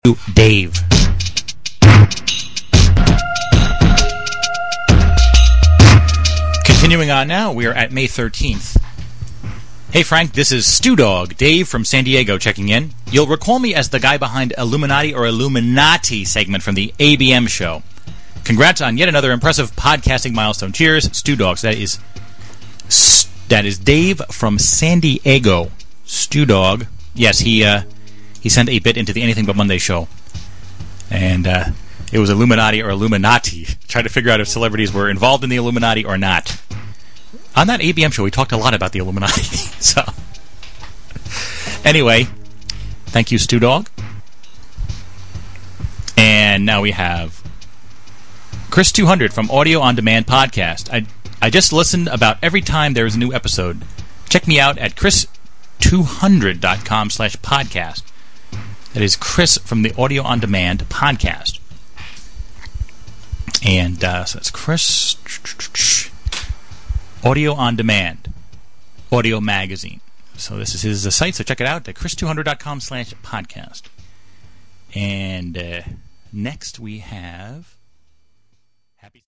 Dave. Continuing on now, we are at May 13th. Hey Frank, this is Stew Dog, Dave from San Diego checking in. You'll recall me as the guy behind Illuminati or Illuminati segment from the ABM show. Congrats on yet another impressive podcasting milestone. Cheers, Stew Dogs. That is Dave from San Diego. Stew Dog. Yes, he sent a bit into the Anything But Monday show. And it was Illuminati or Illuminati. Tried to figure out if celebrities were involved in the Illuminati or not. On that ABM show, we talked a lot about the Illuminati. So, anyway, thank you, Stew Dog. And now we have Chris 200 from Audio On Demand Podcast. I just listened about every time there is a new episode. Check me out at chris200.com/podcast. That is Chris from the Audio On Demand Podcast. And so that's Chris... Audio On Demand. Audio Magazine. So this is his site, so check it out at chris200.com/podcast. And next we have... Happy...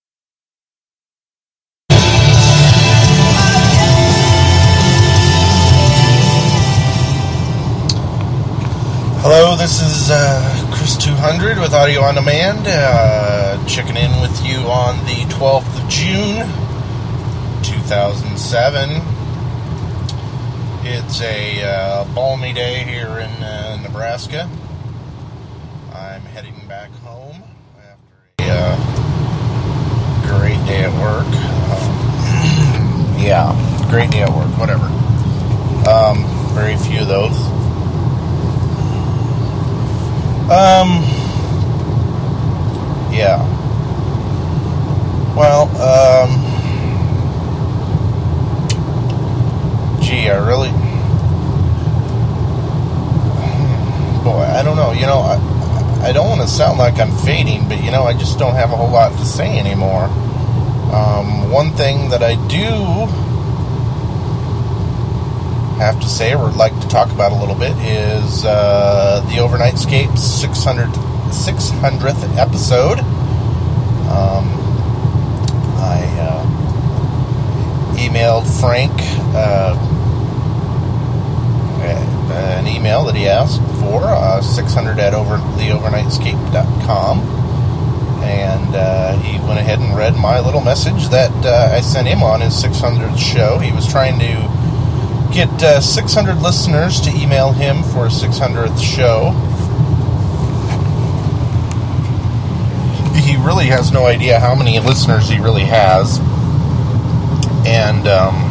Hello, this is Chris 200 with Audio On Demand, checking in with you on the 12th of June, 2007. It's a balmy day here in Nebraska. I'm heading back home after a great day at work. Yeah, great day at work, whatever. Very few of those. Yeah. Well, gee, I really... Boy, I don't know. You know, I don't want to sound like I'm fading, but, you know, I just don't have a whole lot to say anymore. One thing that I do have to say, or would like to talk about a little bit, is the Overnightscape's 600th episode. I emailed Frank an email that he asked for, 600 at theovernightscape.com, and he went ahead and read my little message that I sent him on his 600th show. He was trying to get 600 listeners to email him for a 600th show. He really has no idea how many listeners he really has. And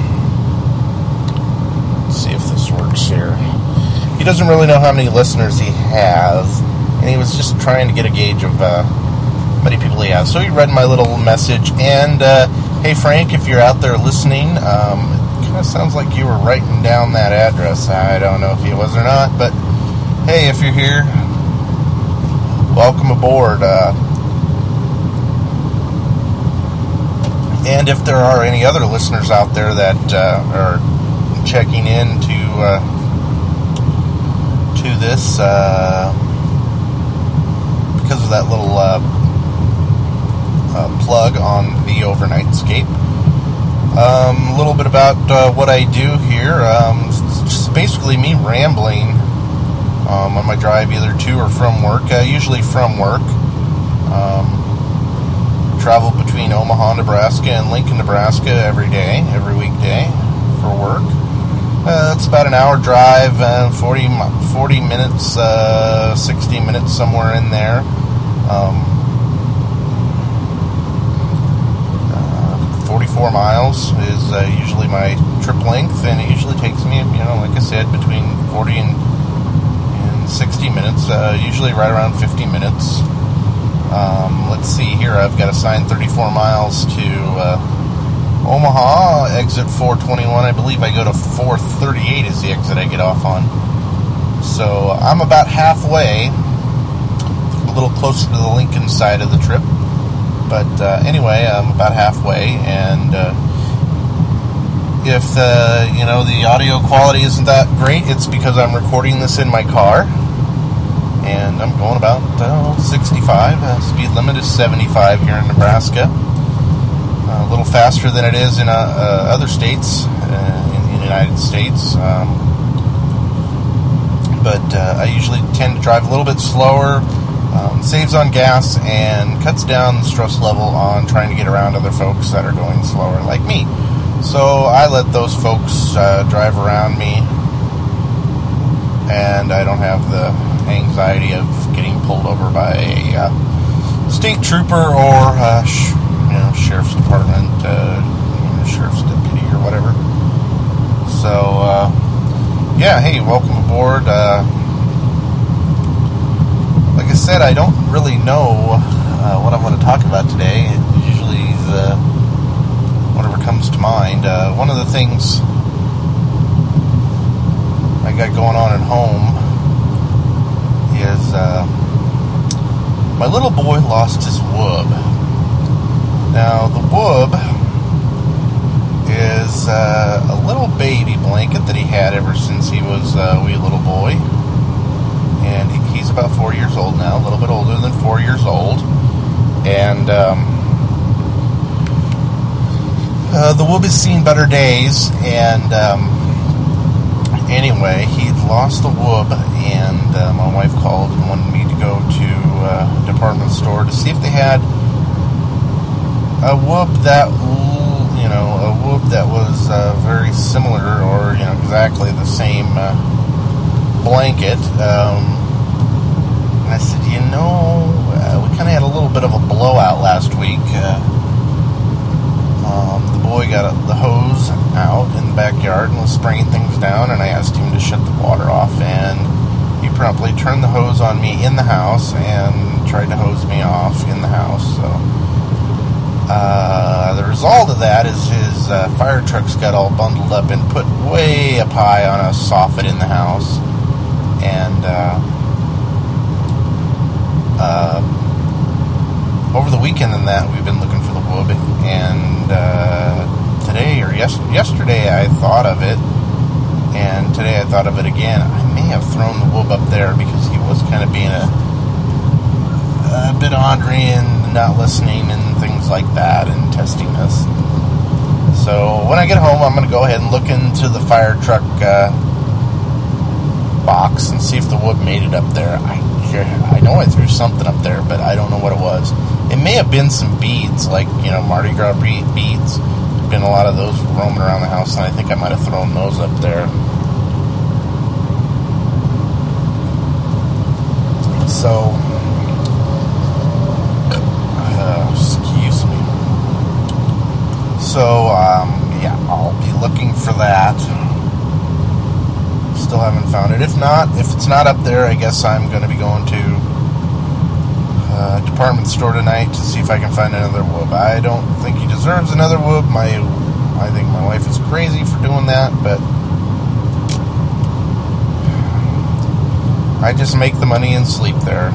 let's see if this works here. He doesn't really know how many listeners he has, and he was just trying to get a gauge of how many people he has. So he read my little message, and hey Frank, if you're out there listening, kind of sounds like you were writing down that address. I don't know if he was or not, but hey, if you're here, welcome aboard. And if there are any other listeners out there that are checking in to this because of that little plug on the Overnightscape. A little bit about what I do here. It's just basically me rambling on my drive either to or from work. Usually from work. Travel between Omaha, Nebraska and Lincoln, Nebraska every weekday for work. It's about an hour drive, 40 minutes, 60 minutes, somewhere in there. 44 miles is usually my trip length, and it usually takes me, like I said, between 40 and 60 minutes, usually right around 50 minutes. Let's see here, I've got assigned 34 miles to Omaha, exit 421. I believe I go to 438 is the exit I get off on. So I'm about halfway, a little closer to the Lincoln side of the trip. But anyway, I'm about halfway, and if the audio quality isn't that great, it's because I'm recording this in my car. and I'm going about 65. Speed limit is 75 here in Nebraska. A little faster than it is in other states in the United States. But I usually tend to drive a little bit slower, saves on gas, and cuts down the stress level on trying to get around other folks that are going slower like me. So I let those folks drive around me, and I don't have the anxiety of getting pulled over by a state trooper or sheriff's department, sheriff's deputy or whatever. So, hey, welcome aboard. Like I said, I don't really know what I want to talk about today. Usually whatever comes to mind. One of the things I got going on at home is my little boy lost his whoop. Now, the whoop is a little baby blanket that he had ever since he was a wee little boy. And he's about 4 years old now, a little bit older than 4 years old. And the whoop has seen better days. And anyway, he'd lost the whoop, and my wife called and wanted me to go to a department store to see if they had a whoop that was very similar, or exactly the same blanket. And I said, we kind of had a little bit of a blowout last week. The boy got the hose out in the backyard and was spraying things down, and I asked him to shut the water off, and he promptly turned the hose on me in the house and tried to hose me off in the house. So the result of that is his fire trucks got all bundled up and put way up high on a soffit in the house. And over the weekend and that, we've been looking for the whoop, and today or yesterday I thought of it, and today I thought of it again. I may have thrown the whoop up there because he was kind of being a bit ornery and not listening and things like that, and testing us. So when I get home, I'm going to go ahead and look into the fire truck box and see if the whoop made it up there. I know I threw something up there, but I don't know what it was. It may have been some beads, like Mardi Gras beads. There's been a lot of those roaming around the house, and I think I might have thrown those up there. So, excuse me. So, I'll be looking for that. Still haven't found it. If it's not up there, I guess I'm going to be going to a department store tonight to see if I can find another whoop. I don't think he deserves another whoop. I think my wife is crazy for doing that, but I just make the money and sleep there.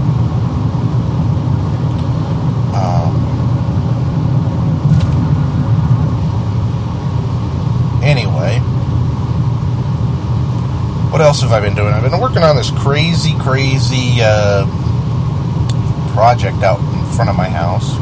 Anyway, what else have I been doing? I've been working on this crazy project out in front of my house.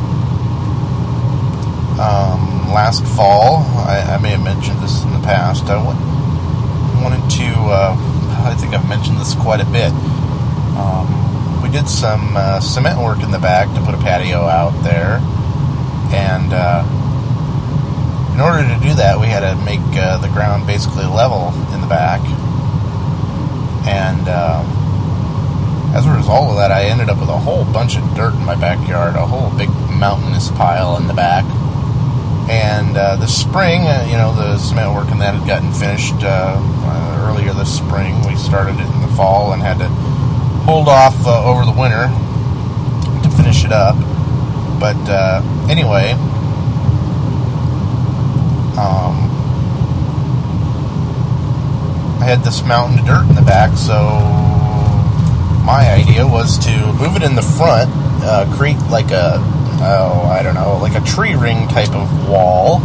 Last fall, I may have mentioned this in the past, I wanted to, I think I've mentioned this quite a bit. We did some cement work in the back to put a patio out there, and in order to do that, we had to make the ground basically level in the back. And as a result of that, I ended up with a whole bunch of dirt in my backyard, a whole big mountainous pile in the back. And this spring, the cement work and that had gotten finished earlier this spring. We started it in the fall and had to hold off over the winter to finish it up. But anyway, I had this mountain of dirt in the back, so my idea was to move it in the front, create like a tree ring type of wall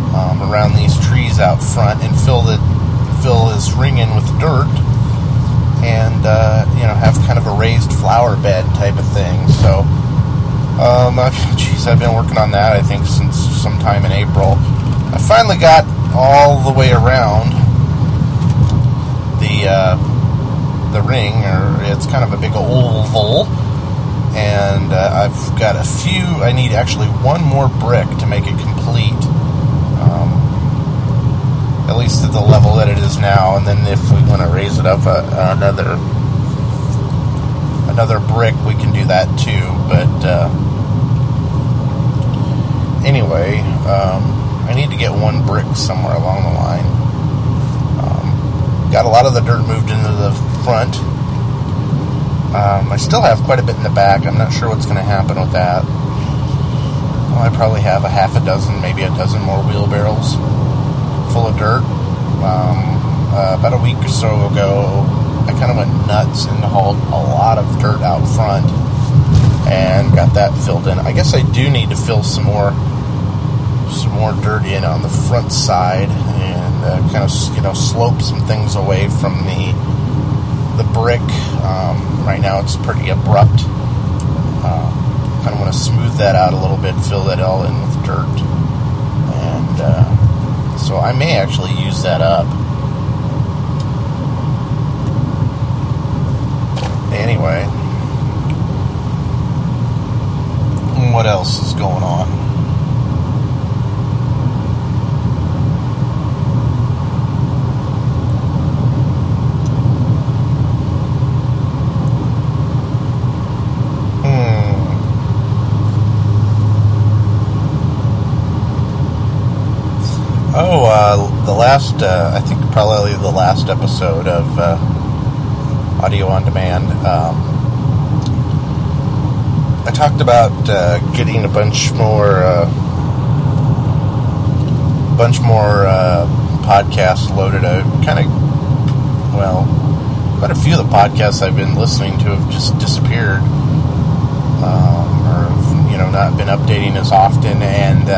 around these trees out front, and fill this ring in with dirt, and have kind of a raised flower bed type of thing. So, I've been working on that, I think, since sometime in April. I finally got all the way around the ring, or it's kind of a big oval, and I've got a few. I need actually one more brick to make it complete, at least at the level that it is now, and then if we want to raise it up another brick, we can do that too. But anyway, I need to get one brick somewhere along the line. Got a lot of the dirt moved into the front. I still have quite a bit in the back. I'm not sure what's going to happen with that. Well, I probably have a half a dozen, maybe a dozen more wheelbarrows full of dirt. About a week or so ago, I kind of went nuts and hauled a lot of dirt out front and got that filled in. I guess I do need to fill some more dirt in on the front side and kind of slope some things away from the brick. Right now it's pretty abrupt. Kind of want to smooth that out a little bit, fill that all in with dirt, and so I may actually use that up. Anyway, what else is going on? The last, I think probably the last episode of Audio on Demand, I talked about getting a bunch more podcasts loaded out. Quite a few of the podcasts I've been listening to have just disappeared, or have, not been updating as often, and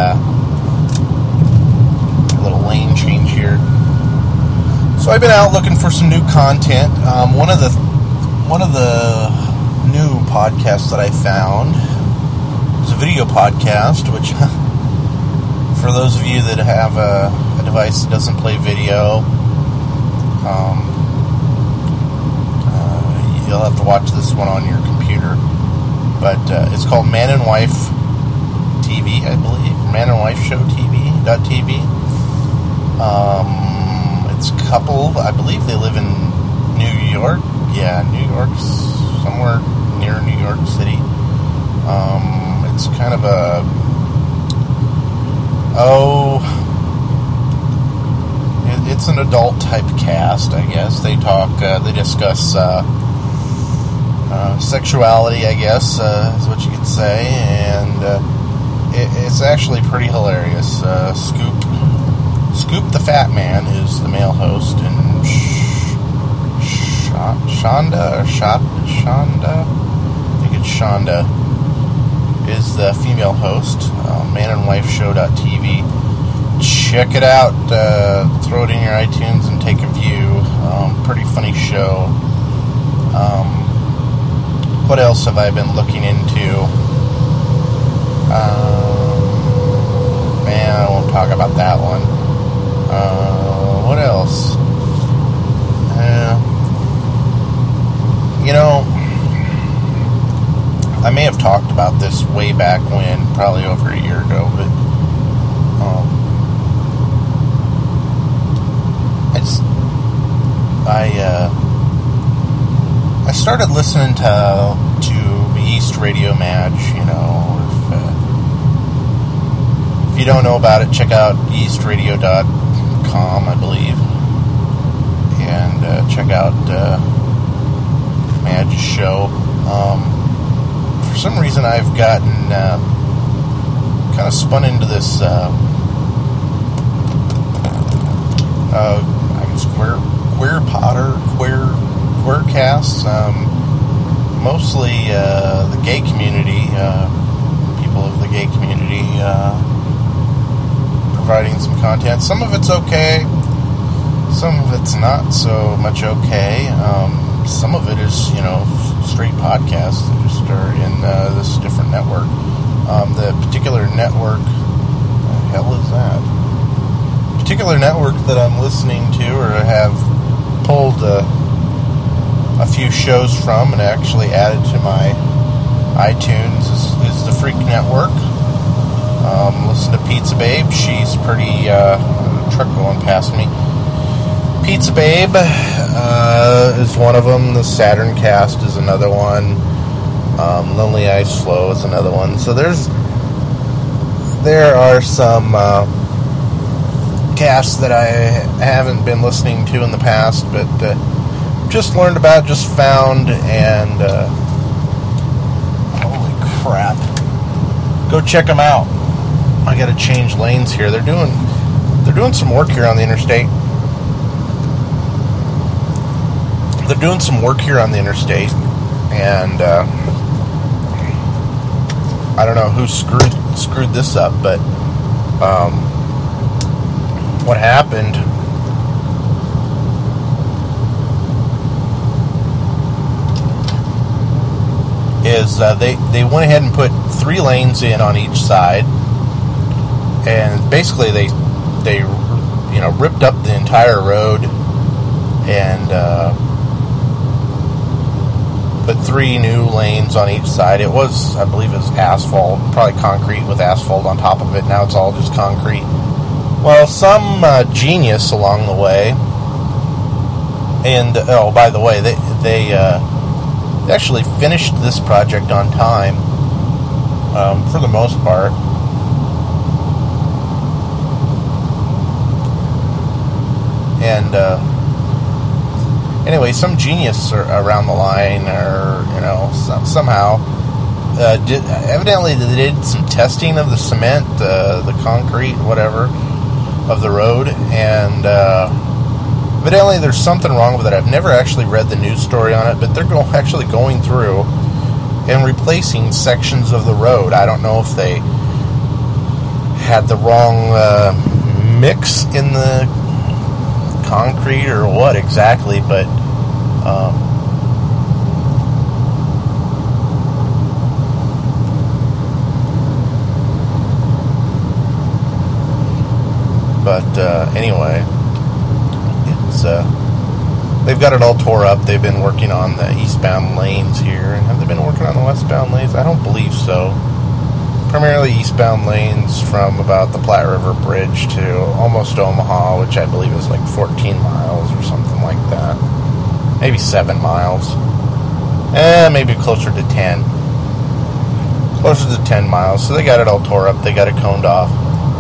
little lane change here. So I've been out looking for some new content. One of the new podcasts that I found is a video podcast, which for those of you that have a device that doesn't play video, you'll have to watch this one on your computer. But it's called Man and Wife TV, I believe. Man and Wife Show TV.tv. It's a couple, I believe they live in New York. Yeah, New York, somewhere near New York City. It's kind of it's an adult type cast, I guess. They discuss sexuality, I guess, is what you could say, and it's actually pretty hilarious. Scoop the Fat Man is the male host, and Shonda, I think it's Shonda, is the female host. Man and Wife Show.tv. Check it out. Throw it in your iTunes and take a view. Pretty funny show. What else have I been looking into? I won't talk about that one. What else? I may have talked about this way back when, probably over a year ago, but I started listening to the East Radio Madge. If you don't know about it, check out eastradio.com, I believe, and check out Madge's show. For some reason, I've gotten kind of spun into this I guess queercasts, mostly the gay community, people of the gay community, providing some content. Some of it's okay, some of it's not so much okay. some of it is, straight podcasts that just are in this different network. The particular network, what the hell is that? Particular network that I'm listening to or have pulled a few shows from and actually added to my iTunes is the Freak Network. Listen to Pizza Babe. She's pretty, truck going past me. Pizza Babe is one of them. The Saturn Cast is another one. Lonely Ice Flow is another one. So there are some casts that I haven't been listening to in the past, but just learned about, just found, and holy crap, go check them out. I gotta change lanes here. They're doing some work here on the interstate. And I don't know who screwed this up, but what happened is they went ahead and put 3 lanes in on each side, and basically they ripped up the entire road and put 3 new lanes on each side. It was, I believe, it was asphalt, probably concrete with asphalt on top of it. Now it's all just concrete. Well, some genius along the way, and by the way, they actually finished this project on time, for the most part. And anyway, some genius around the line, or somehow evidently they did some testing of the cement, the concrete, whatever, of the road, and evidently there's something wrong with it. I've never actually read the news story on it, but they're actually going through and replacing sections of the road. I don't know if they had the wrong mix in the concrete or what exactly, but anyway, it's they've got it all tore up. They've been working on the eastbound lanes here, and have they been working on the westbound lanes? I don't believe so. Primarily eastbound lanes from about the Platte River Bridge to almost Omaha, which I believe is like 14 miles or something like that. Maybe 7 miles. Maybe closer to 10. Closer to 10 miles. So they got it all tore up. They got it coned off.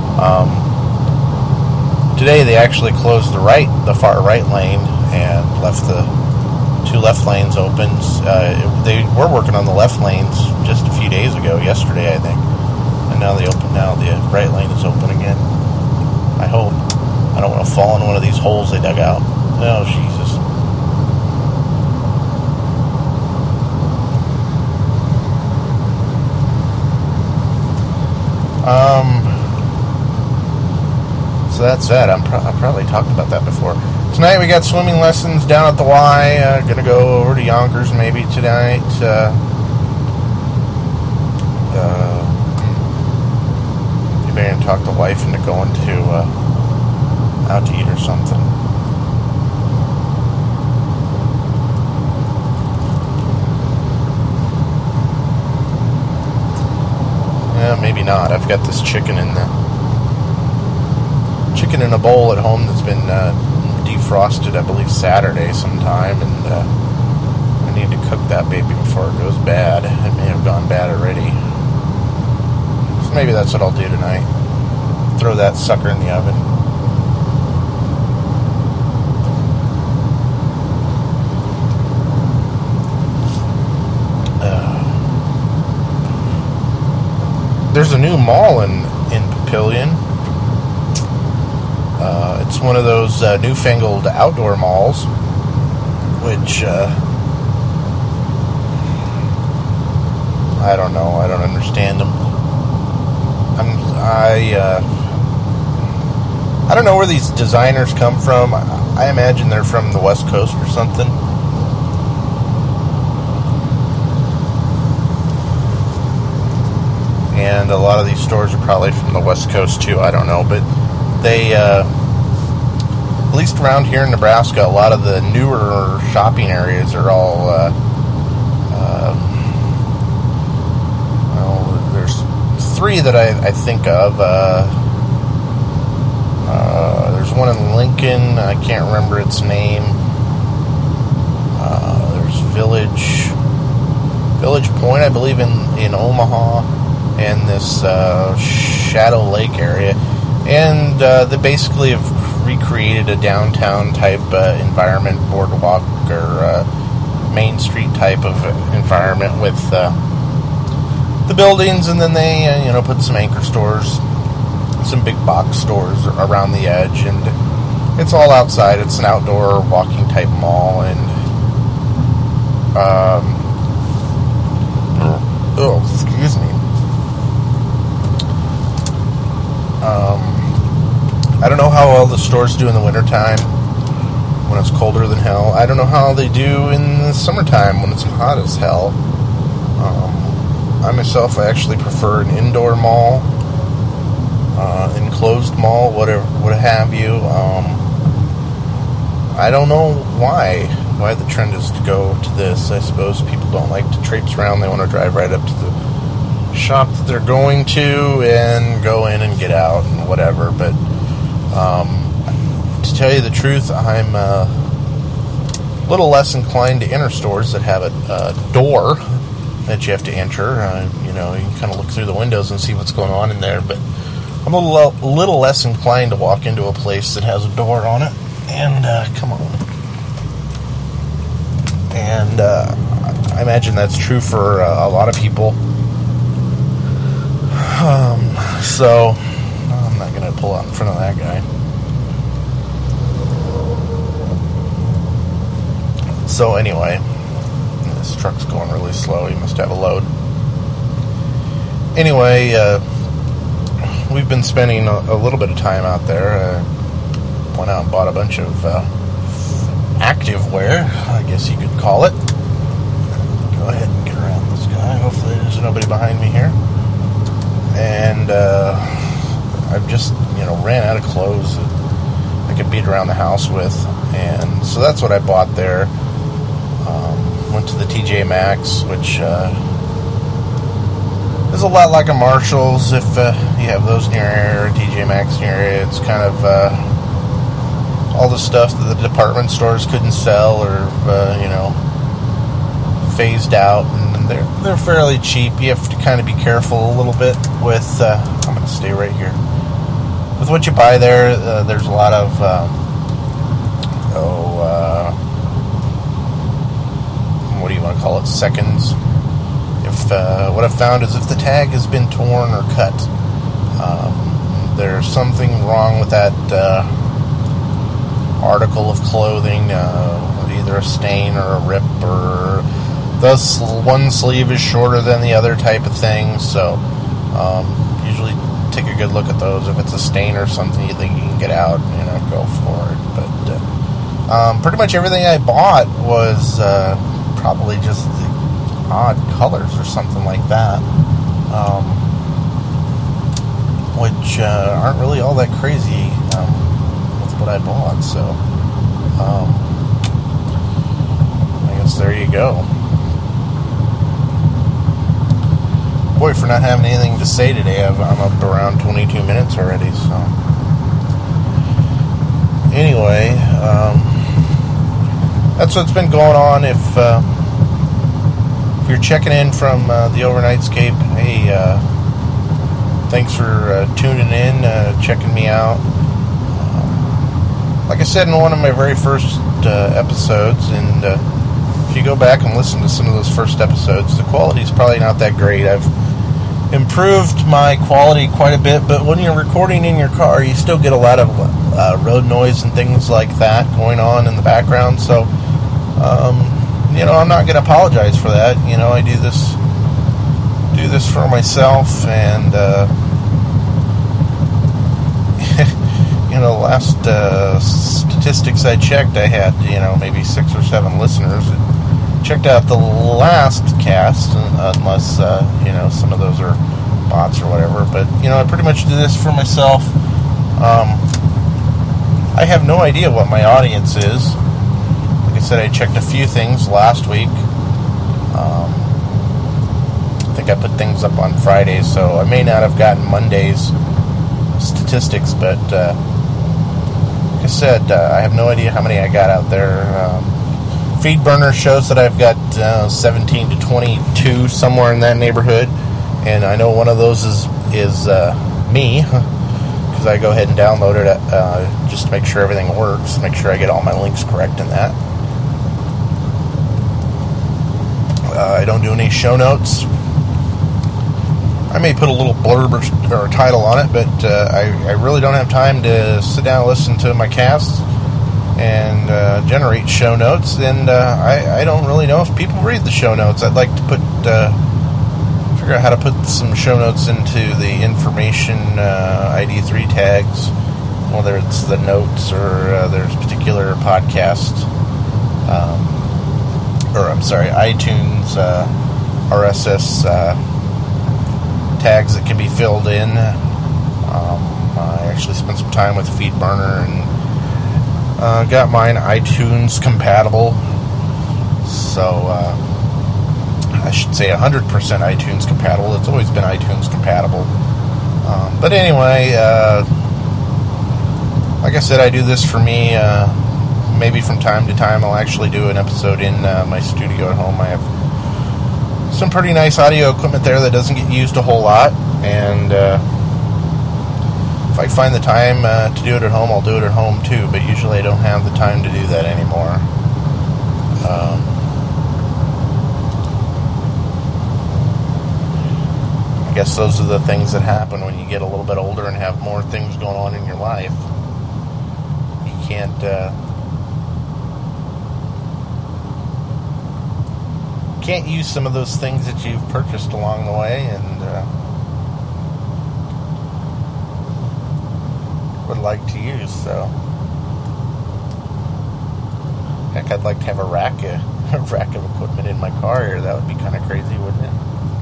Today they actually closed the far right lane and left the 2 left lanes open. They were working on the left lanes just a few days ago, yesterday I think. And now the right lane is open again. I hope. I don't want to fall in one of these holes they dug out. Oh, Jesus. So that's that. I probably talked about that before. Tonight we got swimming lessons down at the Y. Gonna go over to Yonkers maybe tonight. Maybe I'm gonna talk the wife into going to out to eat or something. Yeah, maybe not. I've got this chicken in a bowl at home that's been defrosted, I believe, Saturday sometime, and I need to cook that baby before it goes bad. It may have gone bad already. So maybe that's what I'll do tonight. Throw that sucker in the oven. There's a new mall in Papillion. It's one of those newfangled outdoor malls, which I don't know. I don't understand them. I don't know where these designers come from. I imagine they're from the West Coast or something. and a lot of these stores are probably from the West Coast too, I don't know, but they, at least around here in Nebraska, a lot of the newer shopping areas are all, there's 3 that I think of. There's one in Lincoln, I can't remember its name. There's Village Point, I believe, in Omaha, and this Shadow Lake area. And they basically have recreated a downtown type environment, boardwalk or Main Street type of environment with the buildings, and then they put some anchor stores, some big box stores around the edge, and it's all outside. It's an outdoor walking type mall, and excuse me. I don't know how all the stores do in the wintertime when it's colder than hell. I don't know how they do in the summertime when it's hot as hell. I myself, I actually prefer an indoor mall, enclosed mall, whatever, what have you. I don't know why the trend is to go to this. I suppose people don't like to traipse around. They want to drive right up to the shop that they're going to and go in and get out and whatever. But to tell you the truth, I'm a little less inclined to enter stores that have a door that you have to enter. You can kind of look through the windows and see what's going on in there, but I'm a little less inclined to walk into a place that has a door on it. And come on. And I imagine that's true for a lot of people. So I'm not going to pull out in front of that guy. So anyway, this truck's going really slow. He must have a load. Anyway, we've been spending a little bit of time out there. Went out and bought a bunch of active wear, I guess you could call it. Go ahead and get around this guy. Hopefully there's nobody behind me here. And I've just, ran out of clothes that I could beat around the house with. And so that's what I bought there. Went to the TJ Maxx, which is a lot like a Marshall's if you have those near here, TJ Maxx near you. It's kind of all the stuff that the department stores couldn't sell or, phased out, and they're fairly cheap. You have to kind of be careful a little bit with, I'm going to stay right here, with what you buy there. There's a lot of, what do you want to call it, seconds. If what I've found is if the tag has been torn or cut, there's something wrong with that article of clothing, either a stain or a rip, or thus one sleeve is shorter than the other type of thing. So usually take a good look at those. If it's a stain or something you think you can get out, go for it. But pretty much everything I bought was probably just the odd colors or something like that, which aren't really all that crazy with what I bought. So I guess there you go. Boy, for not having anything to say today, I'm up around 22 minutes already. So anyway, that's what's been going on. If you're checking in from the Overnightscape, hey, thanks for tuning in, checking me out. Like I said in one of my very first episodes, and if you go back and listen to some of those first episodes, the quality's probably not that great. I've improved my quality quite a bit, but when you're recording in your car, you still get a lot of road noise and things like that going on in the background. So I'm not going to apologize for that. I do this for myself, and last statistics I checked, I had maybe 6 or 7 listeners that checked out the last cast, unless some of those are bots or whatever. But, I pretty much do this for myself. I have no idea what my audience is. Like I said, I checked a few things last week. I think I put things up on Fridays, so I may not have gotten Monday's statistics, but like I said, I have no idea how many I got out there. FeedBurner shows that I've got 17 to 22, somewhere in that neighborhood, and I know one of those is me, because I go ahead and download it just to make sure everything works, make sure I get all my links correct in that. I don't do any show notes. I may put a little blurb or a title on it, but I really don't have time to sit down and listen to my casts and generate show notes, and I don't really know if people read the show notes. I'd like to figure out how to put some show notes into the information ID3 tags, whether it's the notes or there's particular podcast, iTunes RSS tags that can be filled in. I actually spent some time with FeedBurner and got mine iTunes compatible. So I should say 100% iTunes compatible. It's always been iTunes compatible. But anyway, like I said, I do this for me. Maybe from time to time I'll actually do an episode in my studio at home. I have some pretty nice audio equipment there that doesn't get used a whole lot, and if I find the time to do it at home, I'll do it at home too, but usually I don't have the time to do that anymore. I guess those are the things that happen when you get a little bit older and have more things going on in your life. You can't use some of those things that you've purchased along the way, and would like to use. So, heck, I'd like to have a rack of equipment in my car here. That would be kind of crazy, wouldn't it?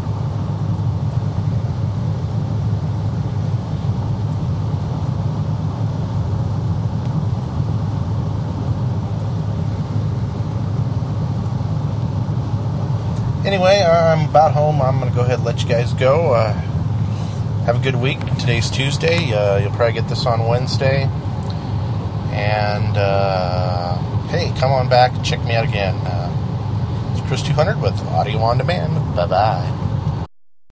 Anyway, I'm about home. I'm going to go ahead and let you guys go. Have a good week. Today's Tuesday. You'll probably get this on Wednesday. And, hey, come on back and check me out again. It's Chris 200 with Audio On Demand. Bye-bye.